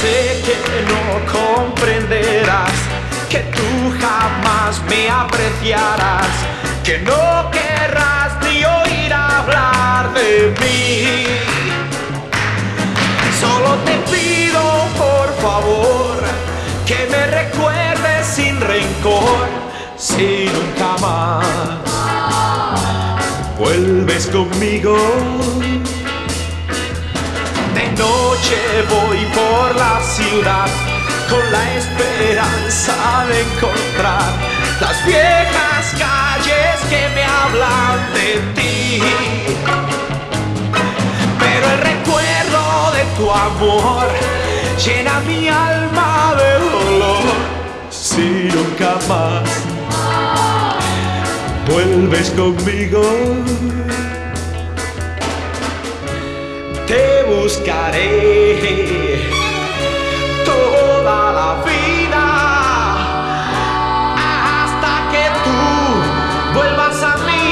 sé que no comprenderás, que tú jamás me apreciarás, que no querrás ni oír hablar de mí. Solo te pido por favor que me recuerdes sin rencor, si nunca más vuelves conmigo. De noche voy por la ciudad con la esperanza de encontrar las viejas calles que me hablan de ti. Pero el recuerdo de tu amor llena mi alma de dolor, si nunca más vuelves conmigo. Te buscaré toda la vida hasta que tú vuelvas a mí.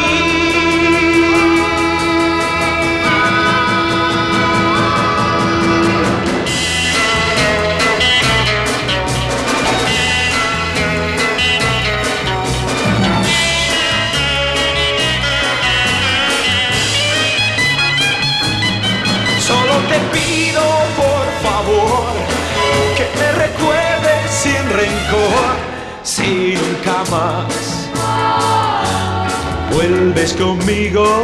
Solo te pido por favor que me recuerdes sin rencor, si nunca más vuelves conmigo.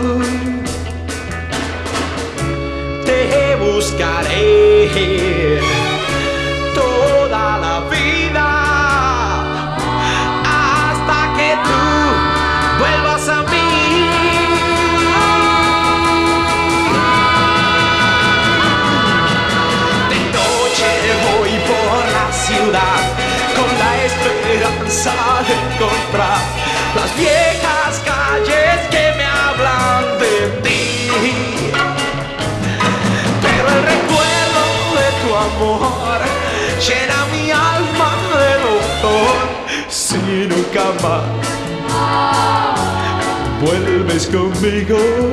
Te buscaré toda la vida hasta que tú vuelvas a mí. Con la esperanza de encontrar las viejas calles que me hablan de ti. Pero el recuerdo de tu amor llena mi alma de dolor, si nunca más vuelves conmigo,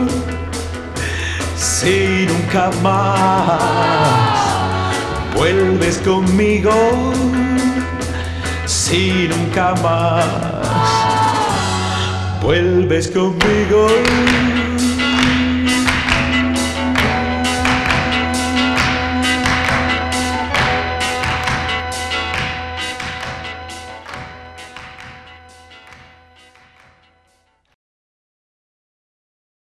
si nunca más vuelves conmigo, si nunca más vuelves conmigo.